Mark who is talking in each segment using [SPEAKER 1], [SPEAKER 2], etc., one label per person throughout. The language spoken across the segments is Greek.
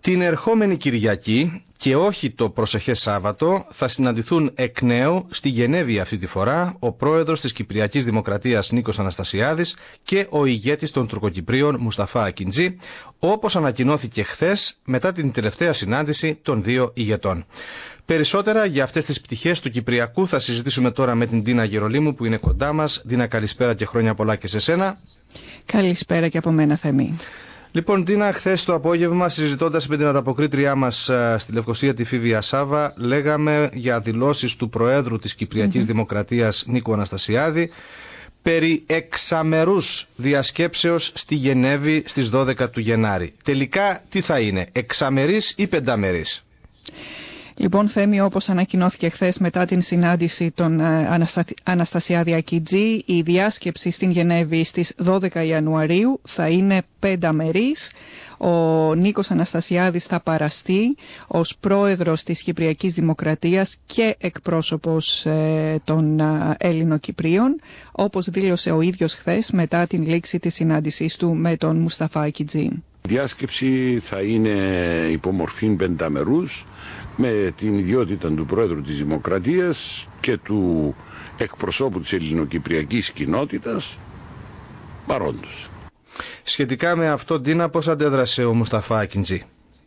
[SPEAKER 1] Την ερχόμενη Κυριακή και όχι το προσεχές Σάββατο θα συναντηθούν εκ νέου στη Γενέβη αυτή τη φορά ο πρόεδρος της Κυπριακής Δημοκρατίας Νίκος Αναστασιάδης και ο ηγέτης των Τουρκοκυπρίων Μουσταφά Ακιντζή, όπως ανακοινώθηκε χθες μετά την τελευταία συνάντηση των δύο ηγετών. Περισσότερα για αυτές τις πτυχές του Κυπριακού θα συζητήσουμε τώρα με την Ντίνα Γερολίμου που είναι κοντά μας. Ντίνα, καλησπέρα και χρόνια πολλά και σε σένα.
[SPEAKER 2] Καλησπέρα και από μένα, Θέμη.
[SPEAKER 1] Λοιπόν, Ντίνα, χθες το απόγευμα, συζητώντας με την ανταποκρίτριά μας στη Λευκοσία, τη Φίβια Σάβα, λέγαμε για δηλώσεις του Προέδρου της Κυπριακής Δημοκρατίας Νίκου Αναστασιάδη περί εξαμερούς διασκέψεως στη Γενέβη στις 12 του Γενάρη. Τελικά τι θα είναι, εξαμερής ή πενταμερής?
[SPEAKER 2] Λοιπόν, Θέμη, όπως ανακοινώθηκε χθες μετά την συνάντηση των Αναστασιάδη Ακιντζή, η διάσκεψη στην Γενέβη στις 12 Ιανουαρίου θα είναι πενταμερής. Ο Νίκος Αναστασιάδης θα παραστεί ως πρόεδρος της Κυπριακής Δημοκρατίας και εκπρόσωπος των Ελληνοκυπρίων, όπως δήλωσε ο ίδιος χθες μετά την λήξη της συνάντησής του με τον Μουσταφά Ακιντζή.
[SPEAKER 3] Η διάσκεψη θα είναι υπομορφή πενταμερούς, με την ιδιότητα του Πρόεδρου της Δημοκρατίας και του εκπροσώπου της ελληνοκυπριακής κοινότητας παρόντος.
[SPEAKER 1] Σχετικά με αυτό, Ντίνα, πώς αντέδρασε ο Μουσταφά Ακιντζή?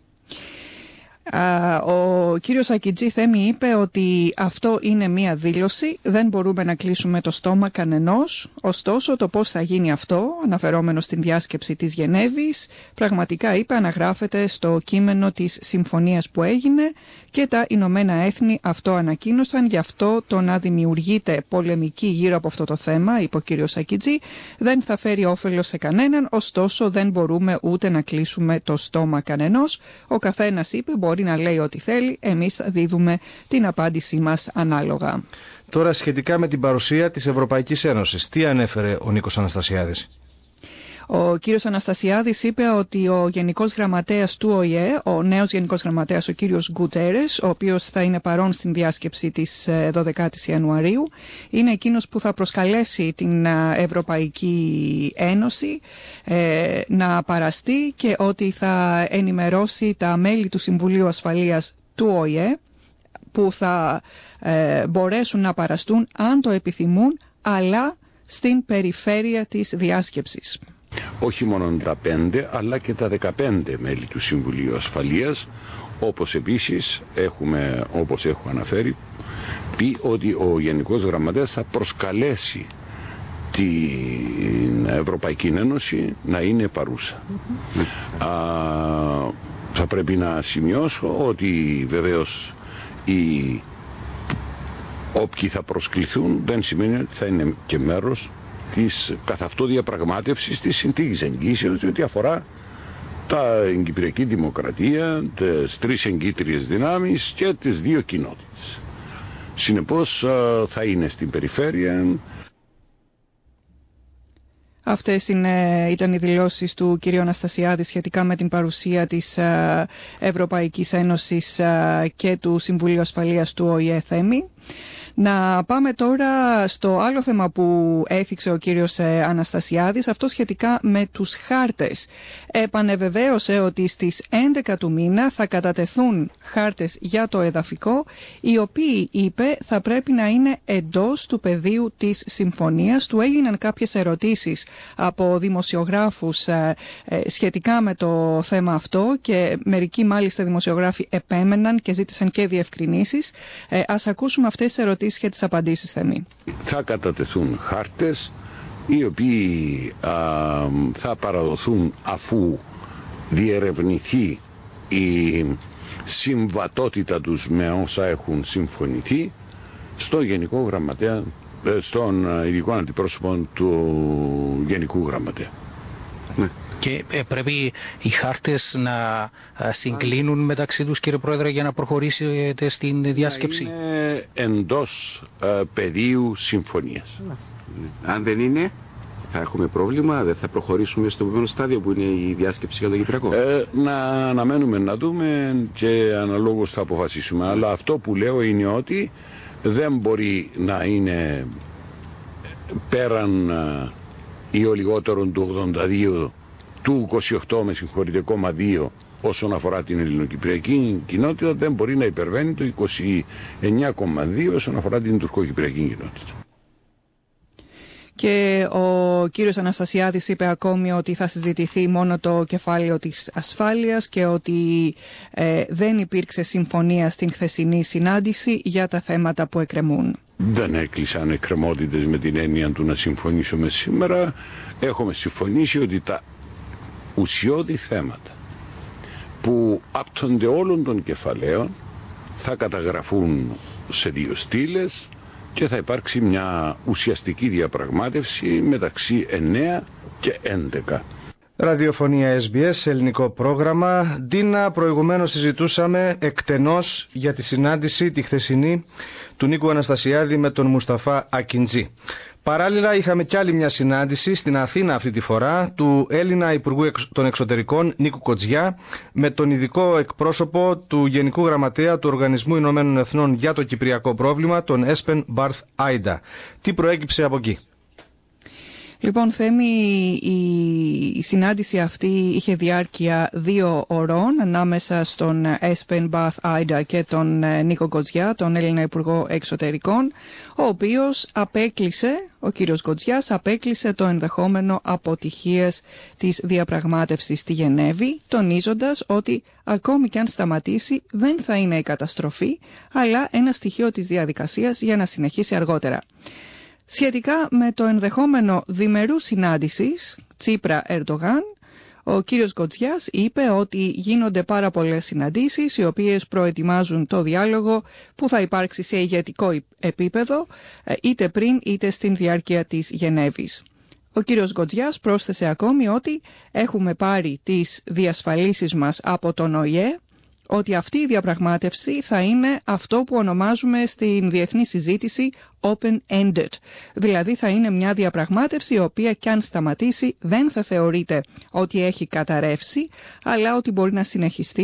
[SPEAKER 2] Ο κύριος Ακιντζή, Θέμη, είπε ότι αυτό είναι μία δήλωση, δεν μπορούμε να κλείσουμε το στόμα κανενός. Ωστόσο, το πώς θα γίνει αυτό, αναφερόμενο στην διάσκεψη της Γενέβης, πραγματικά, είπε, αναγράφεται στο κείμενο της συμφωνίας που έγινε και τα Ηνωμένα Έθνη αυτό ανακοίνωσαν. Γι' αυτό το να δημιουργείται πολεμική γύρω από αυτό το θέμα, είπε ο κύριος Ακιντζή, δεν θα φέρει όφελος σε κανέναν. Ωστόσο, δεν μπορούμε ούτε να κλείσουμε το στόμα κανενός. Ο καθένας, είπε, μπορεί να λέει ό,τι θέλει, εμείς θα δίδουμε την απάντησή μας ανάλογα.
[SPEAKER 1] Τώρα, σχετικά με την παρουσία της Ευρωπαϊκής Ένωσης, τι ανέφερε ο Νίκος Αναστασιάδης?
[SPEAKER 2] Ο κύριος Αναστασιάδης είπε ότι ο Γενικός Γραμματέας του ΟΗΕ, ο νέος Γενικός Γραμματέας, ο κύριος Γκουτέρες, ο οποίος θα είναι παρόν στην διάσκεψη της 12ης Ιανουαρίου, είναι εκείνος που θα προσκαλέσει την Ευρωπαϊκή Ένωση να παραστεί και ότι θα ενημερώσει τα μέλη του Συμβουλίου Ασφαλείας του ΟΗΕ που θα μπορέσουν να παραστούν αν το επιθυμούν, αλλά στην περιφέρεια της διάσκεψης.
[SPEAKER 3] Όχι μόνο τα 5 αλλά και τα 15 μέλη του Συμβουλίου Ασφαλείας, όπως επίσης όπως έχω αναφέρει, πει ότι ο Γενικός Γραμματέας θα προσκαλέσει την Ευρωπαϊκή Ένωση να είναι παρούσα. Θα πρέπει να σημειώσω ότι βεβαίως όποιοι θα προσκληθούν δεν σημαίνει ότι θα είναι και μέρος της καθ' αυτό διαπραγμάτευσης της συνθήκης εγγύσεως, διότι αφορά την Κυπριακή Δημοκρατία, τις 3 εγκύτριες δυνάμεις και τις 2 κοινότητες. Συνεπώς θα είναι στην περιφέρεια.
[SPEAKER 2] Αυτές ήταν οι δηλώσεις του κ. Αναστασιάδη σχετικά με την παρουσία της Ευρωπαϊκής Ένωσης και του Συμβουλίου Ασφαλείας του ΟΗΕ, Θέμη. Να πάμε τώρα στο άλλο θέμα που έθιξε ο κύριος Αναστασιάδης, αυτό σχετικά με τους χάρτες. Επανεβεβαίωσε ότι στις 11 του μήνα θα κατατεθούν χάρτες για το εδαφικό, οι οποίοι, είπε, θα πρέπει να είναι εντός του πεδίου της συμφωνίας. Του έγιναν κάποιες ερωτήσεις από δημοσιογράφους σχετικά με το θέμα αυτό και μερικοί μάλιστα δημοσιογράφοι επέμεναν και ζήτησαν και διευκρινήσεις. Ας ακούσουμε αυτές τις ερωτήσεις και τις απαντήσεις, Θέμη.
[SPEAKER 3] Θα κατατεθούν χάρτες οι οποίοι θα παραδοθούν αφού διερευνηθεί η συμβατότητα τους με όσα έχουν συμφωνηθεί στο Γενικό Γραμματέα, στον ειδικό αντιπρόσωπο του Γενικού Γραμματέα.
[SPEAKER 4] Και πρέπει οι χάρτες να συγκλίνουν μεταξύ τους, κύριε Πρόεδρε, για να προχωρήσετε στην διάσκεψη?
[SPEAKER 3] Να είναι εντός πεδίου συμφωνίας.
[SPEAKER 5] Αν δεν είναι, θα έχουμε πρόβλημα, δεν θα προχωρήσουμε στο επόμενο στάδιο που είναι η διάσκεψη για το Κυπριακό.
[SPEAKER 3] Να αναμένουμε να δούμε και αναλόγως θα αποφασίσουμε. Αλλά αυτό που λέω είναι ότι δεν μπορεί να είναι πέραν ή ο λιγότερον του 82, του 28 με συγχωρείτε, 2 όσον αφορά την ελληνοκυπριακή κοινότητα δεν μπορεί να υπερβαίνει το 29,2 όσον αφορά την τουρκοκυπριακή κοινότητα.
[SPEAKER 2] Και ο κύριος Αναστασιάδης είπε ακόμη ότι θα συζητηθεί μόνο το κεφάλαιο της ασφάλειας και ότι δεν υπήρξε συμφωνία στην χθεσινή συνάντηση για τα θέματα που εκκρεμούν.
[SPEAKER 3] Δεν έκλεισαν εκκρεμότητες με την έννοια του να συμφωνήσουμε σήμερα. Έχουμε συμφωνήσει ότι τα ουσιώδη θέματα που άπτονται όλων των κεφαλαίων θα καταγραφούν σε 2 στήλες και θα υπάρξει μια ουσιαστική διαπραγμάτευση μεταξύ 9 και 11.
[SPEAKER 1] Ραδιοφωνία SBS, ελληνικό πρόγραμμα. Ντίνα, προηγουμένως συζητούσαμε εκτενώς για τη συνάντηση τη χθεσινή του Νίκου Αναστασιάδη με τον Μουσταφά Ακιντζή. Παράλληλα είχαμε κι άλλη μια συνάντηση στην Αθήνα αυτή τη φορά του Έλληνα Υπουργού των Εξωτερικών Νίκου Κοτζιά με τον ειδικό εκπρόσωπο του Γενικού Γραμματέα του Οργανισμού Ηνωμένων Εθνών για το Κυπριακό Πρόβλημα, τον Έσπεν Μπαρθ Άιντα. Τι προέκυψε από εκεί?
[SPEAKER 2] Λοιπόν, Θέμη, η συνάντηση αυτή είχε διάρκεια 2 ωρών ανάμεσα στον Έσπεν Μπαρθ Άιντα και τον Νίκο Κοτζιά, τον Έλληνα Υπουργό Εξωτερικών, ο οποίος ο κύριος Κοτζιάς απέκλεισε το ενδεχόμενο αποτυχίας της διαπραγμάτευσης στη Γενέβη, τονίζοντας ότι ακόμη κι αν σταματήσει δεν θα είναι η καταστροφή, αλλά ένα στοιχείο της διαδικασίας για να συνεχίσει αργότερα. Σχετικά με το ενδεχόμενο διμερού συνάντησης Τσίπρα-Ερντογάν, ο κύριος Κοτζιάς είπε ότι γίνονται πάρα πολλές συναντήσεις οι οποίες προετοιμάζουν το διάλογο που θα υπάρξει σε ηγετικό επίπεδο είτε πριν είτε στην διάρκεια της Γενέβης. Ο κύριος Κοτζιάς πρόσθεσε ακόμη ότι έχουμε πάρει τις διασφαλίσεις μας από τον ΟΗΕ ότι αυτή η διαπραγμάτευση θα είναι αυτό που ονομάζουμε στην διεθνή συζήτηση open-ended. Δηλαδή θα είναι μια διαπραγμάτευση η οποία κι αν σταματήσει δεν θα θεωρείται ότι έχει καταρρεύσει, αλλά ότι μπορεί να συνεχιστεί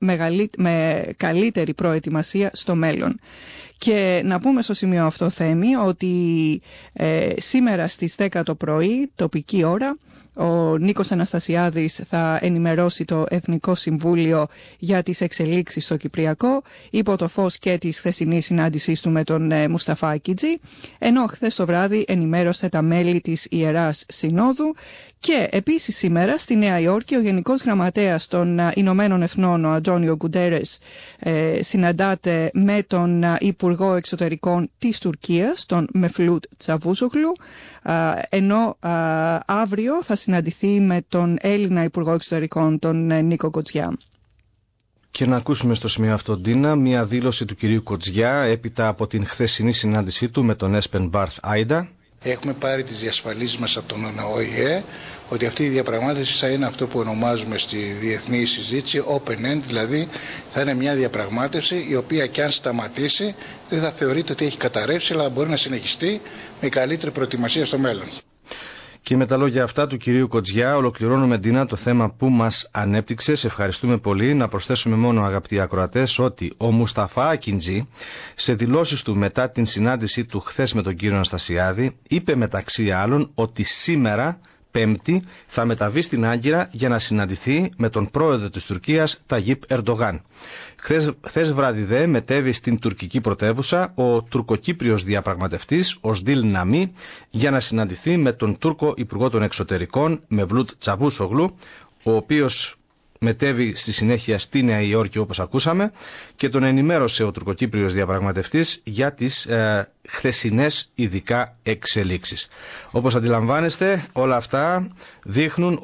[SPEAKER 2] με καλύτερη προετοιμασία στο μέλλον. Και να πούμε στο σημείο αυτό, Θέμη, ότι σήμερα στις 10 το πρωί, τοπική ώρα, ο Νίκος Αναστασιάδης θα ενημερώσει το Εθνικό Συμβούλιο για τις εξελίξεις στο Κυπριακό υπό το φως και της χθεσινής συνάντησής του με τον Μουσταφά Ακιντζή, ενώ χθες το βράδυ ενημέρωσε τα μέλη της Ιεράς Συνόδου. Και επίσης σήμερα στη Νέα Υόρκη ο Γενικός Γραμματέας των Ηνωμένων Εθνών, ο Αντώνιο Γκουντέρες, συναντάται με τον Υπουργό Εξωτερικών της Τουρκίας, τον Μεφλούτ Τσαβούσογλου, ενώ αύριο θα συναντηθεί με τον Έλληνα Υπουργό Εξωτερικών, τον Νίκο Κοτζιά.
[SPEAKER 1] Και να ακούσουμε στο σημείο αυτό, Ντίνα, μια δήλωση του κυρίου Κοτζιά έπειτα από την χθεσινή συνάντησή του με τον Έσπεν Μπαρθ Άιντα.
[SPEAKER 6] Έχουμε πάρει τις διασφαλίσεις μας από τον ΟΗΕ ότι αυτή η διαπραγμάτευση θα είναι αυτό που ονομάζουμε στη διεθνή συζήτηση open-end, δηλαδή θα είναι μια διαπραγμάτευση η οποία κι αν σταματήσει δεν θα θεωρείται ότι έχει καταρρεύσει, αλλά μπορεί να συνεχιστεί με καλύτερη προετοιμασία στο μέλλον.
[SPEAKER 1] Και με τα λόγια αυτά του κυρίου Κοτζιά ολοκληρώνουμε, Ντίνα, το θέμα που μας ανέπτυξε. Σε ευχαριστούμε πολύ. Να προσθέσουμε μόνο, αγαπητοί ακροατές, ότι ο Μουσταφά Ακιντζή σε δηλώσεις του μετά την συνάντησή του χθες με τον κύριο Αναστασιάδη είπε μεταξύ άλλων ότι σήμερα, Πέμπτη, θα μεταβεί στην Άγκυρα για να συναντηθεί με τον πρόεδρο της Τουρκίας, Ταγίπ Ερντογάν. Χθες βράδυ δε μετέβη στην τουρκική πρωτεύουσα ο τουρκοκύπριος διαπραγματευτής, ο Σντίλ Ναμί, για να συναντηθεί με τον Τούρκο Υπουργό των Εξωτερικών, Μεφλούτ Τσαβούσογλου, ο οποίος μετέβη στη συνέχεια στη Νέα Υόρκη, όπως ακούσαμε, και τον ενημέρωσε ο τουρκοκύπριος διαπραγματευτής για τις χθεσινές ειδικά εξελίξεις. Όπως αντιλαμβάνεστε, όλα αυτά δείχνουν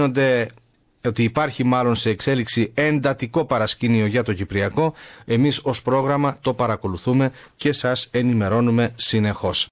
[SPEAKER 1] ότι υπάρχει μάλλον σε εξέλιξη εντατικό παρασκήνιο για το Κυπριακό. Εμείς ως πρόγραμμα το παρακολουθούμε και σας ενημερώνουμε συνεχώς.